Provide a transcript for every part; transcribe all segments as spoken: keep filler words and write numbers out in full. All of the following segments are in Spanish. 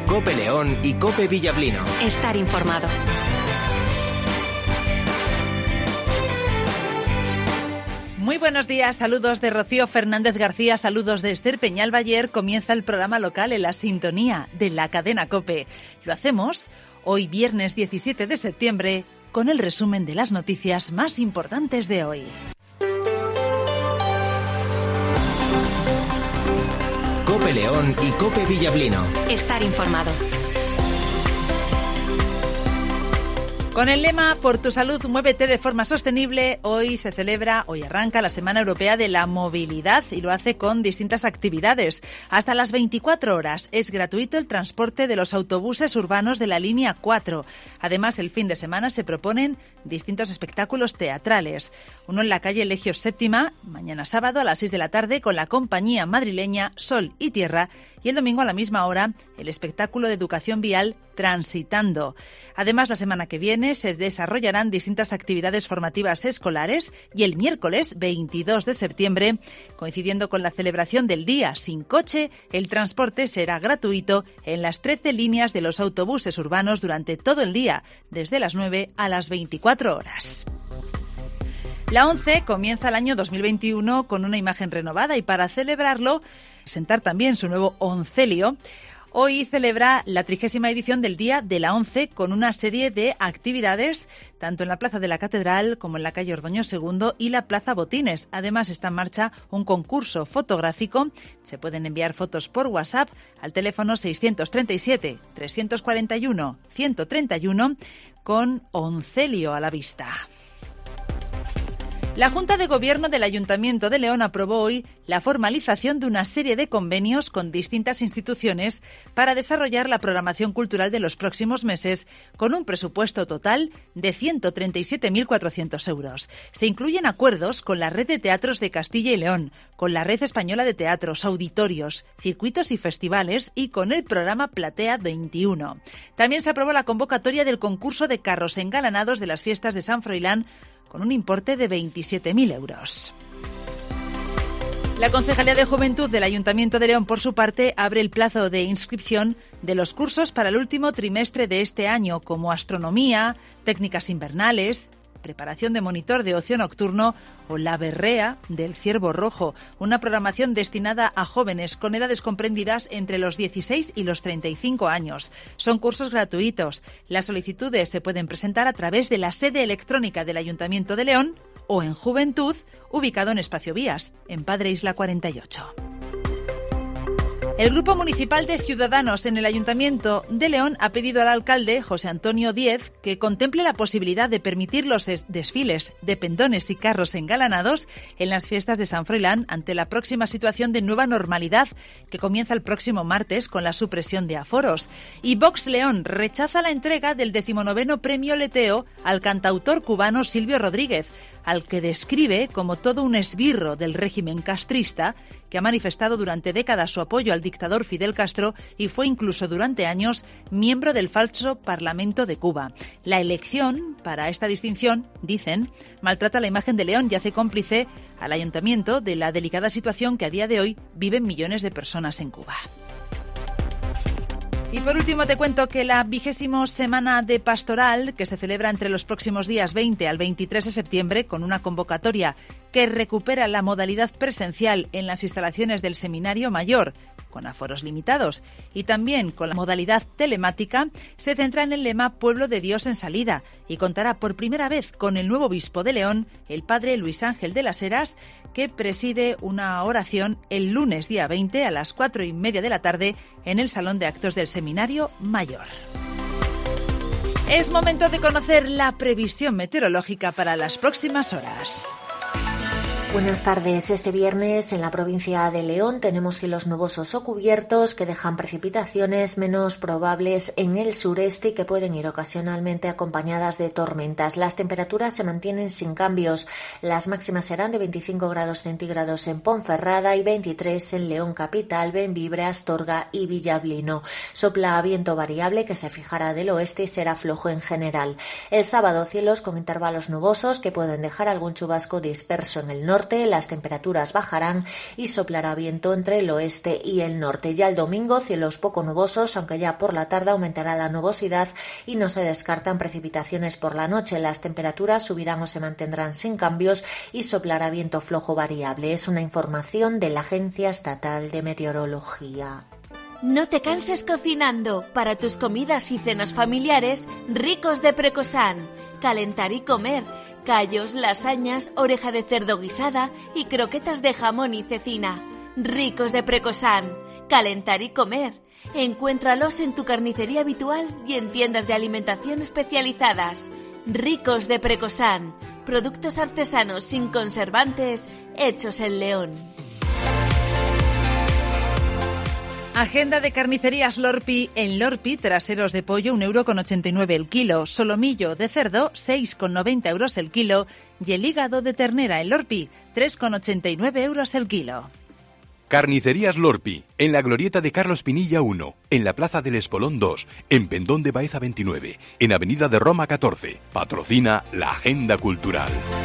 COPE León y COPE Villablino. Estar informado. Muy buenos días, saludos de Rocío Fernández García, saludos de Esther Peñalbayer. Comienza el programa local en la sintonía de la cadena COPE. Lo hacemos hoy viernes diecisiete de septiembre con el resumen de las noticias más importantes de hoy. COPE León y COPE Villablino. Estar informado. Con el lema Por tu salud, muévete de forma sostenible, hoy se celebra, hoy arranca la Semana Europea de la Movilidad y lo hace con distintas actividades. Hasta las veinticuatro horas es gratuito el transporte de los autobuses urbanos de la línea cuatro. Además, el fin de semana se proponen distintos espectáculos teatrales. Uno en la calle Legio Séptima, mañana sábado a las seis de la tarde con la compañía madrileña Sol y Tierra, y el domingo a la misma hora el espectáculo de educación vial Transitando. Además, la semana que viene se desarrollarán distintas actividades formativas escolares y el miércoles veintidós de septiembre, coincidiendo con la celebración del Día Sin Coche, el transporte será gratuito en las trece líneas de los autobuses urbanos durante todo el día, desde las nueve a las veinticuatro horas. La ONCE comienza el año dos mil veintiuno con una imagen renovada y para celebrarlo, presentar también su nuevo oncelio. Hoy celebra la trigésima edición del Día de la ONCE con una serie de actividades tanto en la Plaza de la Catedral como en la calle Ordoño segundo y la Plaza Botines. Además está en marcha un concurso fotográfico. Se pueden enviar fotos por WhatsApp al teléfono seiscientos treinta y siete, trescientos cuarenta y uno, ciento treinta y uno con oncelio a la vista. La Junta de Gobierno del Ayuntamiento de León aprobó hoy la formalización de una serie de convenios con distintas instituciones para desarrollar la programación cultural de los próximos meses con un presupuesto total de ciento treinta y siete mil cuatrocientos euros. Se incluyen acuerdos con la Red de Teatros de Castilla y León, con la Red Española de Teatros, Auditorios, Circuitos y Festivales y con el programa Platea veintiuno. También se aprobó la convocatoria del concurso de carros engalanados de las fiestas de San Froilán con un importe de veintisiete mil euros. La Concejalía de Juventud del Ayuntamiento de León, por su parte, abre el plazo de inscripción de los cursos para el último trimestre de este año, como astronomía, técnicas invernales, preparación de monitor de ocio nocturno o la berrea del ciervo rojo, una programación destinada a jóvenes con edades comprendidas entre los dieciséis y los treinta y cinco años. Son cursos gratuitos. Las solicitudes se pueden presentar a través de la sede electrónica del Ayuntamiento de León o en Juventud, ubicado en Espacio Vías, en Padre Isla cuarenta y ocho. El Grupo Municipal de Ciudadanos en el Ayuntamiento de León ha pedido al alcalde, José Antonio Díez, que contemple la posibilidad de permitir los des- desfiles de pendones y carros engalanados en las fiestas de San Froilán ante la próxima situación de nueva normalidad que comienza el próximo martes con la supresión de aforos. Y Vox León rechaza la entrega del decimonoveno Premio Leteo al cantautor cubano Silvio Rodríguez, al que describe como todo un esbirro del régimen castrista que ha manifestado durante décadas su apoyo al dictador Fidel Castro y fue incluso durante años miembro del falso Parlamento de Cuba. La elección para esta distinción, dicen, maltrata la imagen de León y hace cómplice al ayuntamiento de la delicada situación que a día de hoy viven millones de personas en Cuba. Y por último te cuento que la vigésimo semana de pastoral, que se celebra entre los próximos días veinte al veintitrés de septiembre con una convocatoria que recupera la modalidad presencial en las instalaciones del Seminario Mayor, con aforos limitados, y también con la modalidad telemática, se centra en el lema Pueblo de Dios en salida y contará por primera vez con el nuevo obispo de León, el padre Luis Ángel de las Heras, que preside una oración el lunes día veinte a las cuatro y media de la tarde en el Salón de Actos del Seminario Mayor. Es momento de conocer la previsión meteorológica para las próximas horas. Buenas tardes. Este viernes en la provincia de León tenemos cielos nubosos o cubiertos que dejan precipitaciones menos probables en el sureste y que pueden ir ocasionalmente acompañadas de tormentas. Las temperaturas se mantienen sin cambios. Las máximas serán de veinticinco grados centígrados en Ponferrada y veintitrés en León capital, Bembibre, Astorga y Villablino. Sopla viento variable que se fijará del oeste y será flojo en general. El sábado cielos con intervalos nubosos que pueden dejar algún chubasco disperso en el norte norte, las temperaturas bajarán y soplará viento entre el oeste y el norte. Ya el domingo, cielos poco nubosos, aunque ya por la tarde aumentará la nubosidad y no se descartan precipitaciones por la noche. Las temperaturas subirán o se mantendrán sin cambios y soplará viento flojo variable. Es una información de la Agencia Estatal de Meteorología. No te canses cocinando. Para tus comidas y cenas familiares, Ricos de Precosán. Calentar y comer. Callos, lasañas, oreja de cerdo guisada y croquetas de jamón y cecina. Ricos de Precosán. Calentar y comer. Encuéntralos en tu carnicería habitual y en tiendas de alimentación especializadas. Ricos de Precosán. Productos artesanos sin conservantes, hechos en León. Agenda de carnicerías Lorpi. En Lorpi, traseros de pollo un euro con ochenta y nueve el kilo, solomillo de cerdo seis con noventa euros el kilo y el hígado de ternera en Lorpi tres con ochenta y nueve euros el kilo. Carnicerías Lorpi, en la glorieta de Carlos Pinilla uno, en la Plaza del Espolón dos, en Pendón de Baeza veintinueve, en Avenida de Roma catorce. Patrocina la Agenda Cultural.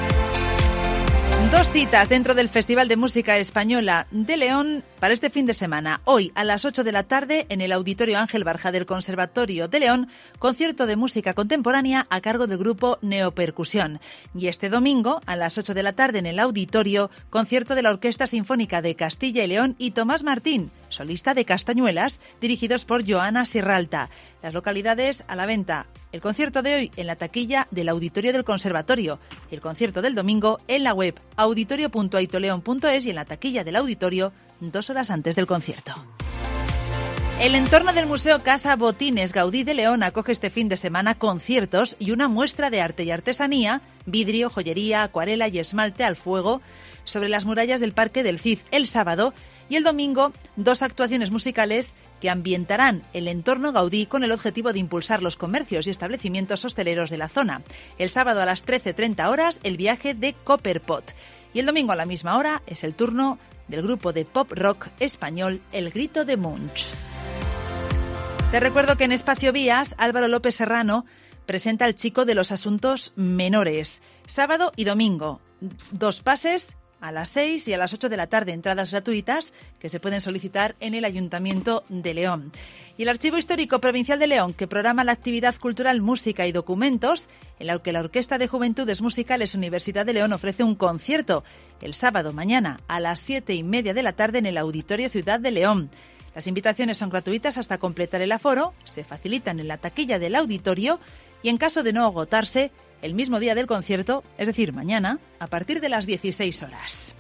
Dos citas dentro del Festival de Música Española de León para este fin de semana. Hoy a las ocho de la tarde en el Auditorio Ángel Barja del Conservatorio de León, concierto de música contemporánea a cargo del grupo Neopercusión. Y este domingo a las ocho de la tarde en el Auditorio, concierto de la Orquesta Sinfónica de Castilla y León y Tomás Martín, solista de Castañuelas, dirigidos por Joana Sierralta. Las localidades a la venta. El concierto de hoy en la taquilla del Auditorio del Conservatorio. El concierto del domingo en la web auditorio punto aitoleón punto es y en la taquilla del auditorio dos horas antes del concierto. El entorno del Museo Casa Botines Gaudí de León acoge este fin de semana conciertos y una muestra de arte y artesanía, vidrio, joyería, acuarela y esmalte al fuego sobre las murallas del Parque del Cid el sábado, y el domingo dos actuaciones musicales que ambientarán el entorno Gaudí con el objetivo de impulsar los comercios y establecimientos hosteleros de la zona. El sábado a las trece treinta horas el viaje de Copperpot y el domingo a la misma hora es el turno del grupo de pop rock español El Grito de Munch. Te recuerdo que en Espacio Vías Álvaro López Serrano presenta El Chico de los Asuntos Menores, sábado y domingo, dos pases a las seis y a las ocho de la tarde, entradas gratuitas que se pueden solicitar en el Ayuntamiento de León. Y el Archivo Histórico Provincial de León, que programa la actividad cultural Música y Documentos, en la que la Orquesta de Juventudes Musicales Universidad de León ofrece un concierto el sábado mañana a las siete y media de la tarde en el Auditorio Ciudad de León. Las invitaciones son gratuitas hasta completar el aforo, se facilitan en la taquilla del auditorio y en caso de no agotarse, el mismo día del concierto, es decir, mañana, a partir de las dieciséis horas.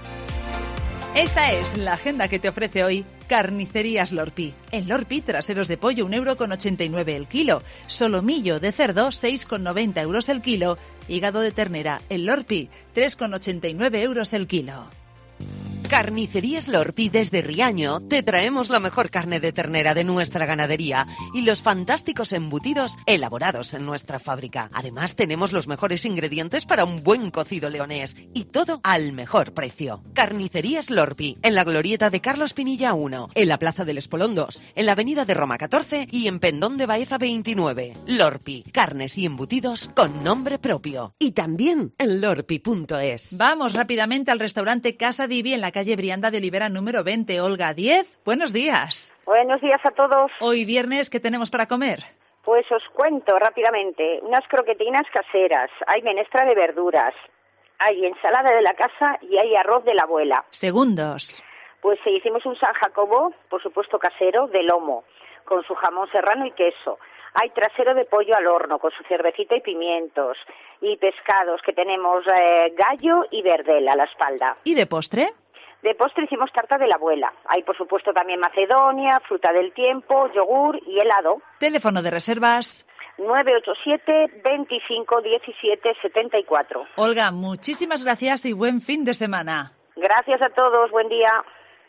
Esta es la agenda que te ofrece hoy Carnicerías Lorpi. En Lorpi, traseros de pollo un euro con ochenta y nueve el kilo, solomillo de cerdo seis con noventa euros el kilo, hígado de ternera en Lorpi tres con ochenta y nueve euros el kilo. Carnicerías Lorpi desde Riaño te traemos la mejor carne de ternera de nuestra ganadería y los fantásticos embutidos elaborados en nuestra fábrica. Además tenemos los mejores ingredientes para un buen cocido leonés y todo al mejor precio. Carnicerías Lorpi, en la glorieta de Carlos Pinilla uno, en la Plaza del Espolón dos, en la Avenida de Roma catorce y en Pendón de Baeza veintinueve. Lorpi, carnes y embutidos con nombre propio. Y también en lorpi punto es. Vamos rápidamente al restaurante Casa Divi en la calle Brianda de Olivera número veinte. Olga Diez, buenos días. Buenos días a todos. Hoy viernes, ¿qué tenemos para comer? Pues os cuento rápidamente. Unas croquetinas caseras, hay menestra de verduras, hay ensalada de la casa y hay arroz de la abuela. Segundos. Pues hicimos un San Jacobo, por supuesto casero, de lomo, con su jamón serrano y queso. Hay trasero de pollo al horno, con su cervecita y pimientos. Y pescados, que tenemos eh, gallo y verdel a la espalda. ¿Y de postre? De postre hicimos tarta de la abuela. Hay, por supuesto, también macedonia, fruta del tiempo, yogur y helado. Teléfono de reservas nueve ocho siete, veinticinco diecisiete setenta y cuatro. Olga, muchísimas gracias y buen fin de semana. Gracias a todos, buen día.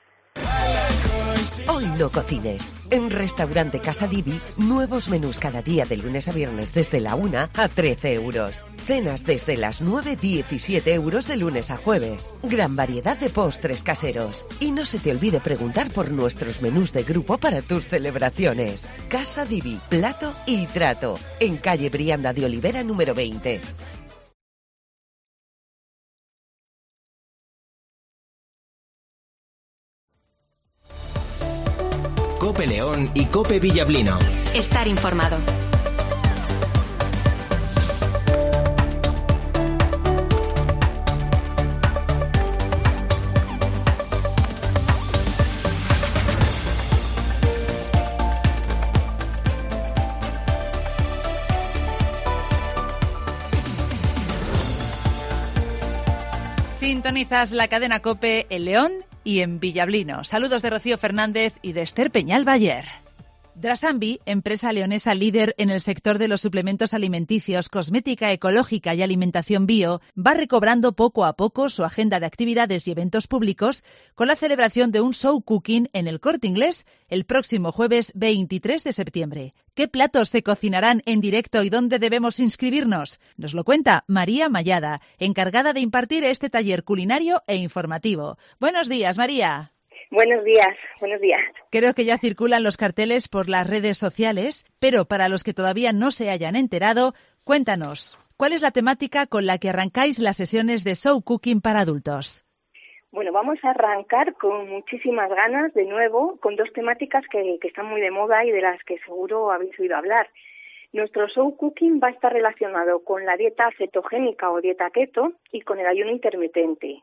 Hoy no cocines. En Restaurante Casa Divi, nuevos menús cada día de lunes a viernes desde la una a trece euros. Cenas desde las nueve, diecisiete euros de lunes a jueves. Gran variedad de postres caseros. Y no se te olvide preguntar por nuestros menús de grupo para tus celebraciones. Casa Divi, plato y trato. En calle Brianda de Olivera número veinte. Cope León y Cope Villablino. Estar informado. Sintonizas la cadena COPE en León y en Villablino. Saludos de Rocío Fernández y de Esther Peñal Bayer. Drasambi, empresa leonesa líder en el sector de los suplementos alimenticios, cosmética ecológica y alimentación bio, va recobrando poco a poco su agenda de actividades y eventos públicos con la celebración de un show cooking en el Corte Inglés el próximo jueves veintitrés de septiembre. ¿Qué platos se cocinarán en directo y dónde debemos inscribirnos? Nos lo cuenta María Mallada, encargada de impartir este taller culinario e informativo. Buenos días, María. Buenos días, buenos días. Creo que ya circulan los carteles por las redes sociales, pero para los que todavía no se hayan enterado, cuéntanos, ¿cuál es la temática con la que arrancáis las sesiones de show cooking para adultos? Bueno, vamos a arrancar con muchísimas ganas, de nuevo, con dos temáticas que, que están muy de moda y de las que seguro habéis oído hablar. Nuestro show cooking va a estar relacionado con la dieta cetogénica o dieta keto y con el ayuno intermitente.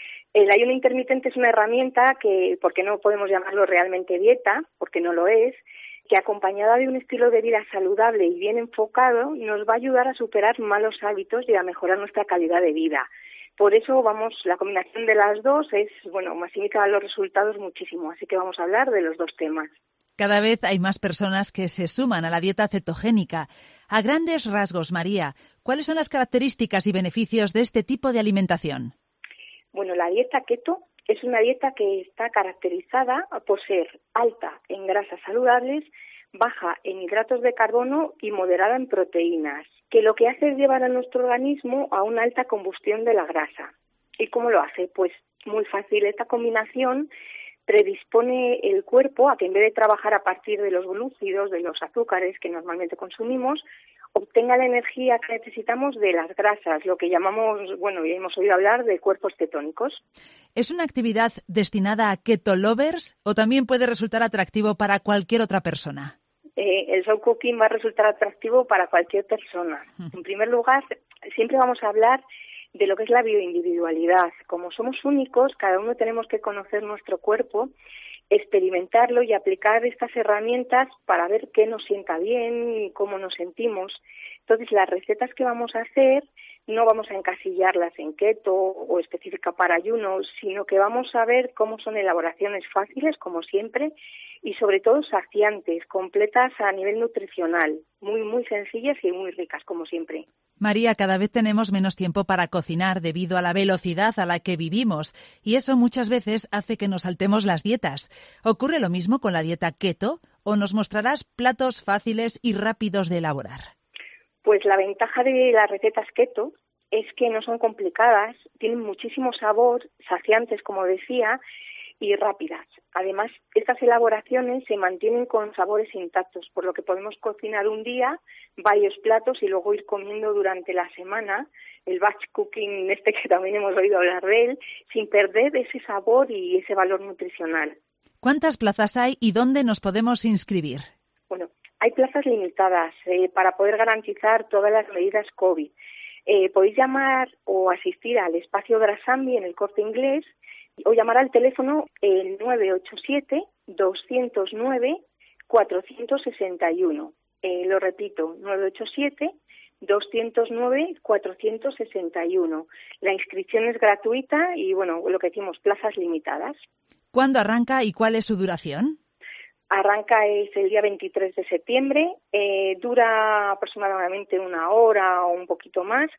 El ayuno intermitente es una herramienta que, porque no podemos llamarlo realmente dieta, porque no lo es, que acompañada de un estilo de vida saludable y bien enfocado, nos va a ayudar a superar malos hábitos y a mejorar nuestra calidad de vida. Por eso, vamos, la combinación de las dos es, bueno, maximiza los resultados muchísimo, así que vamos a hablar de los dos temas. Cada vez hay más personas que se suman a la dieta cetogénica. A grandes rasgos, María, ¿cuáles son las características y beneficios de este tipo de alimentación? Bueno, la dieta keto es una dieta que está caracterizada por ser alta en grasas saludables, baja en hidratos de carbono y moderada en proteínas, que lo que hace es llevar a nuestro organismo a una alta combustión de la grasa. ¿Y cómo lo hace? Pues muy fácil. Esta combinación predispone el cuerpo a que en vez de trabajar a partir de los glúcidos, de los azúcares que normalmente consumimos, obtenga la energía que necesitamos de las grasas, lo que llamamos, bueno, ya hemos oído hablar de cuerpos cetónicos. ¿Es una actividad destinada a keto lovers o también puede resultar atractivo para cualquier otra persona? Eh, el show cooking va a resultar atractivo para cualquier persona. En primer lugar, siempre vamos a hablar de lo que es la bioindividualidad. Como somos únicos, cada uno tenemos que conocer nuestro cuerpo, experimentarlo y aplicar estas herramientas para ver qué nos sienta bien y cómo nos sentimos. Entonces, las recetas que vamos a hacer no vamos a encasillarlas en keto o específica para ayuno, sino que vamos a ver cómo son elaboraciones fáciles, como siempre, y sobre todo saciantes, completas a nivel nutricional, muy, muy sencillas y muy ricas, como siempre. María, cada vez tenemos menos tiempo para cocinar debido a la velocidad a la que vivimos y eso muchas veces hace que nos saltemos las dietas. ¿Ocurre lo mismo con la dieta keto o nos mostrarás platos fáciles y rápidos de elaborar? Pues la ventaja de las recetas keto es que no son complicadas, tienen muchísimo sabor, saciantes, como decía, y rápidas. Además, estas elaboraciones se mantienen con sabores intactos, por lo que podemos cocinar un día varios platos y luego ir comiendo durante la semana, el batch cooking este que también hemos oído hablar de él, sin perder ese sabor y ese valor nutricional. ¿Cuántas plazas hay y dónde nos podemos inscribir? Bueno, hay plazas limitadas eh, para poder garantizar todas las medidas COVID. Eh, podéis llamar o asistir al espacio Drasambi en el Corte Inglés o llamar al teléfono el nueve ocho siete, dos cero nueve, cuatro seis uno. Eh, lo repito, nueve ocho siete, dos cero nueve, cuatro seis uno. La inscripción es gratuita y, bueno, lo que decimos, plazas limitadas. ¿Cuándo arranca y cuál es su duración? Arranca es el día veintitrés de septiembre, eh, dura aproximadamente una hora o un poquito más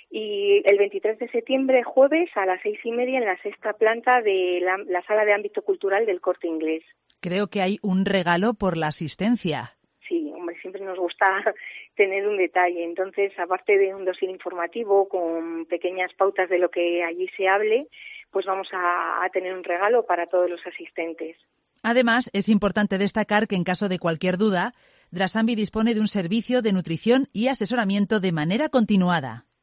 y el veintitrés de septiembre, jueves, a las seis y media en la sexta planta de la, la Sala de Ámbito Cultural del Corte Inglés. Creo que hay un regalo por la asistencia. Sí, hombre, siempre nos gusta tener un detalle. Entonces, aparte de un dossier informativo con pequeñas pautas de lo que allí se hable, pues vamos a, a tener un regalo para todos los asistentes. Además, es importante destacar que en caso de cualquier duda, Drasambi dispone de un servicio de nutrición y asesoramiento de manera continuada.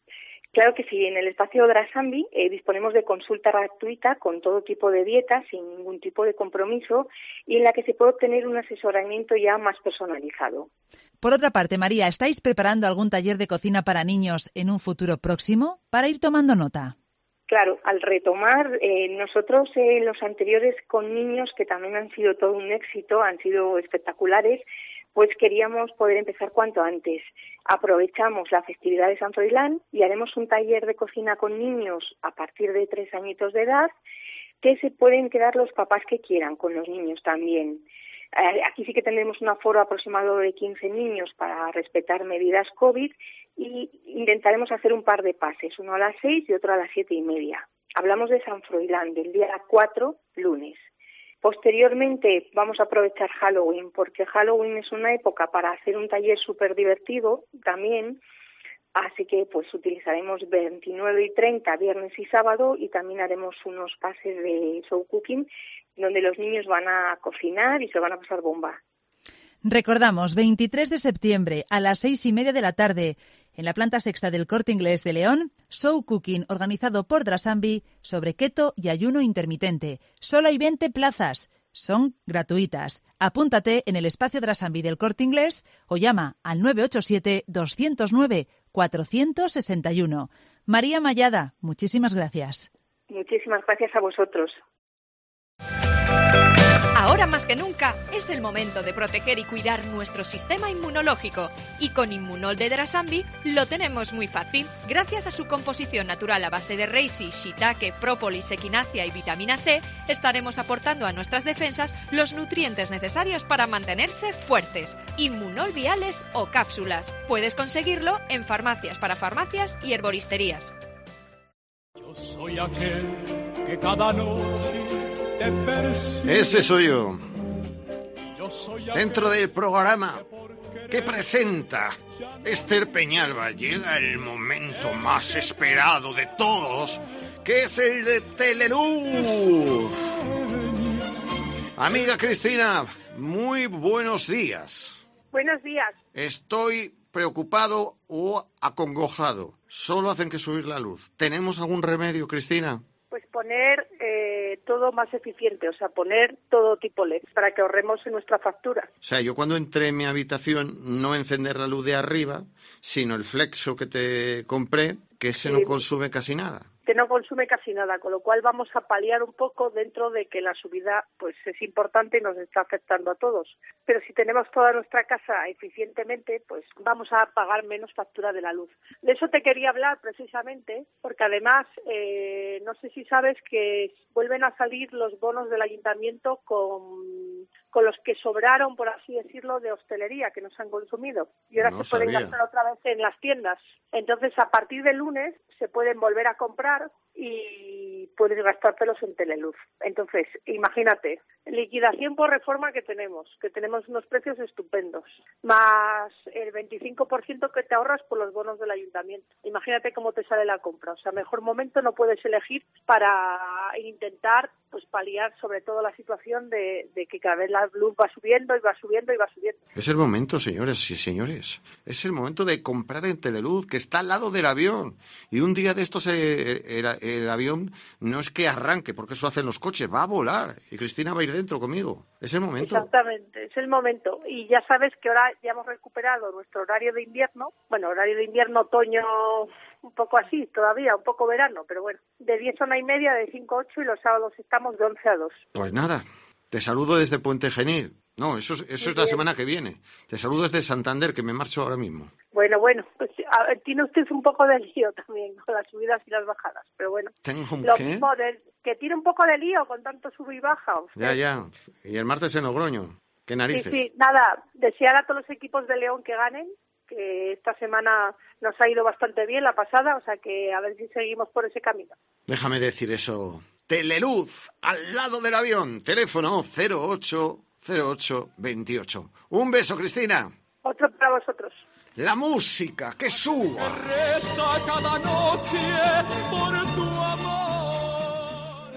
Claro que sí, en el espacio Drasambi eh, disponemos de consulta gratuita con todo tipo de dietas, sin ningún tipo de compromiso, y en la que se puede obtener un asesoramiento ya más personalizado. Por otra parte, María, ¿estáis preparando algún taller de cocina para niños en un futuro próximo? Para ir tomando nota. Claro, al retomar, eh, nosotros en eh, los anteriores con niños, que también han sido todo un éxito, han sido espectaculares, pues queríamos poder empezar cuanto antes. Aprovechamos la festividad de San Froilán y haremos un taller de cocina con niños a partir de tres añitos de edad, que se pueden quedar los papás que quieran, con los niños también. Eh, aquí sí que tendremos un aforo aproximado de quince niños para respetar medidas COVID y intentaremos hacer un par de pases, uno a las seis y otro a las siete y media. Hablamos de San Froilán, del día cuatro, lunes. Posteriormente vamos a aprovechar Halloween, porque Halloween es una época para hacer un taller súper divertido también, así que pues utilizaremos veintinueve y treinta, viernes y sábado, y también haremos unos pases de show cooking, donde los niños van a cocinar y se van a pasar bomba. Recordamos, veintitrés de septiembre a las seis y media de la tarde, en la planta sexta del Corte Inglés de León, show cooking organizado por Drasambi sobre keto y ayuno intermitente. Solo hay veinte plazas. Son gratuitas. Apúntate en el espacio Drasambi del Corte Inglés o llama al nueve ocho siete, dos cero nueve, cuatro seis uno. María Mallada, muchísimas gracias. Muchísimas gracias a vosotros. Ahora más que nunca es el momento de proteger y cuidar nuestro sistema inmunológico, y con Inmunol de Drasambi lo tenemos muy fácil. Gracias a su composición natural a base de reishi, shiitake, própolis, equinacia y vitamina C, estaremos aportando a nuestras defensas los nutrientes necesarios para mantenerse fuertes. Inmunol viales o cápsulas. Puedes conseguirlo en farmacias, parafarmacias y herboristerías. Yo soy aquel que cada noche te persigue. Ese soy yo. Dentro del programa que presenta Esther Peñalba llega el momento más esperado de todos, que es el de Teleluz. Amiga Cristina, muy buenos días. Buenos días. Estoy preocupado o acongojado. Solo hacen que subir la luz. ¿Tenemos algún remedio, Cristina? Pues poner eh, todo más eficiente, o sea, poner todo tipo L E D para que ahorremos en nuestra factura. O sea, yo cuando entré en mi habitación, no encender la luz de arriba, sino el flexo que te compré, que ese sí no consume casi nada. Que no consume casi nada, con lo cual vamos a paliar un poco dentro de que la subida pues es importante y nos está afectando a todos. Pero si tenemos toda nuestra casa eficientemente, pues vamos a pagar menos factura de la luz. De eso te quería hablar precisamente, porque además, eh, no sé si sabes que vuelven a salir los bonos del ayuntamiento con, con los que sobraron, por así decirlo, de hostelería, que no se han consumido. Y ahora no se pueden sabía. gastar otra vez en las tiendas. Entonces, a partir del lunes se pueden volver a comprar y puedes gastártelos en Teleluz. Entonces, imagínate, liquidación por reforma que tenemos, que tenemos unos precios estupendos, más el veinticinco por ciento que te ahorras por los bonos del ayuntamiento. Imagínate cómo te sale la compra. O sea, mejor momento no puedes elegir para intentar pues paliar sobre todo la situación de, de que cada vez la luz va subiendo y va subiendo y va subiendo. Es el momento, señores y señores. Es el momento de comprar en Teleluz, que está al lado del avión. Y un día de estos el, el, el avión no es que arranque, porque eso hacen los coches, va a volar. Y Cristina va a ir dentro conmigo. Es el momento. Exactamente, es el momento. Y ya sabes que ahora ya hemos recuperado nuestro horario de invierno. Bueno, horario de invierno, otoño, un poco así todavía, un poco verano, pero bueno. De diez a una y media, de cinco a ocho, y los sábados estamos de once a dos. Pues nada, te saludo desde Puente Genil. No, eso, eso es la semana que viene. Te saludo desde Santander, que me marcho ahora mismo. Bueno, bueno, pues a ver, tiene usted un poco de lío también con las subidas y las bajadas, pero bueno. ¿Tengo un lo qué? Mismo de, que tiene un poco de lío con tanto sub y baja. Usted. Ya, ya. Y el martes en Logroño. ¿Qué narices? Sí, sí, nada, desear a todos los equipos de León que ganen, que esta semana nos ha ido bastante bien la pasada, o sea que a ver si seguimos por ese camino. Déjame decir eso. Teleluz, al lado del avión. Teléfono cero ocho cero ocho veintiocho. Un beso, Cristina. Otro para vosotros. La música, que suba. Reza cada noche por tu amor.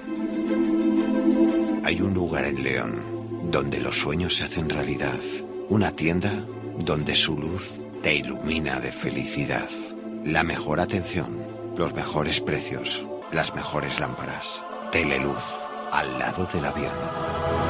Hay un lugar en León donde los sueños se hacen realidad. Una tienda donde su luz te ilumina de felicidad. La mejor atención, los mejores precios, las mejores lámparas. Teleluz, al lado del avión.